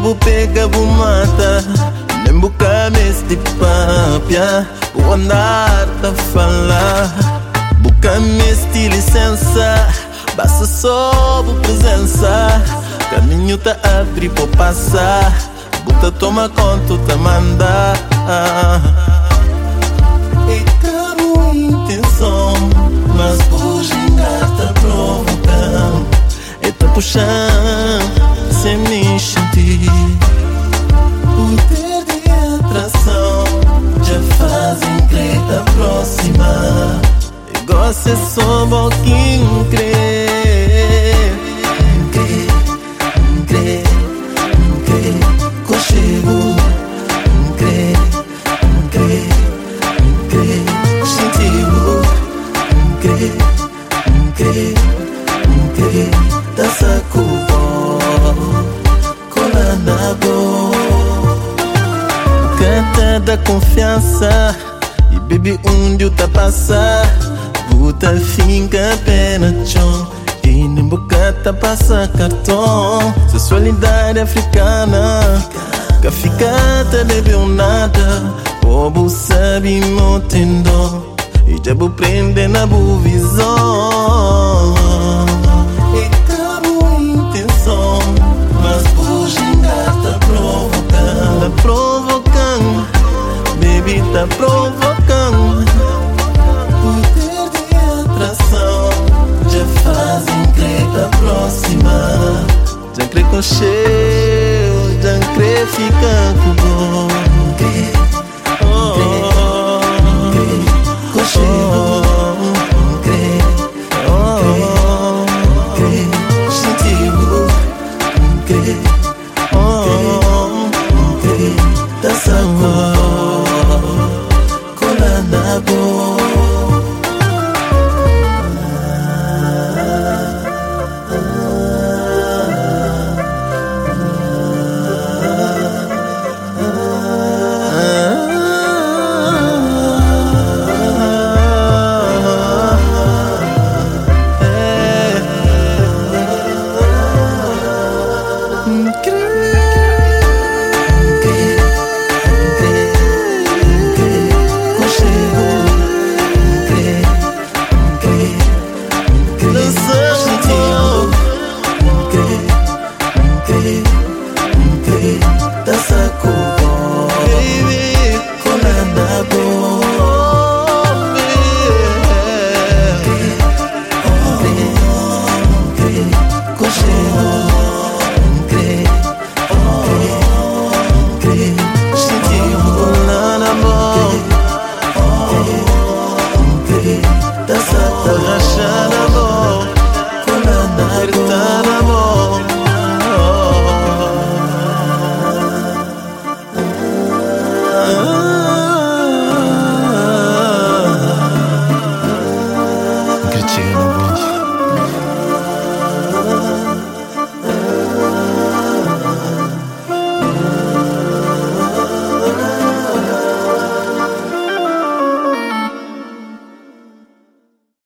bu pega, bu mata. Nem busca mes de papia. Bu andar ta falar. Busca mes de licença. Basta só bu presença. Caminho ta abre por passar. Buta toma conta, ta manda. Eita boa intenção, mas hoje ainda tá provocando. Eita puxando, sem me sentir. Poder de atração já fazem crer aproximar. Gosto é só um pouquinho crer. Crer, conchego. Crer, sentido. Crer, dança com o cola na boca. Canta da confiança. E baby, onde eu tá passar? Buta finca pena chão. E nem boca tá passa cartão. Sensualidade africana. Que fica tá bebeu nada. Povo sabe não tem dó. E já vou prender na boa visão.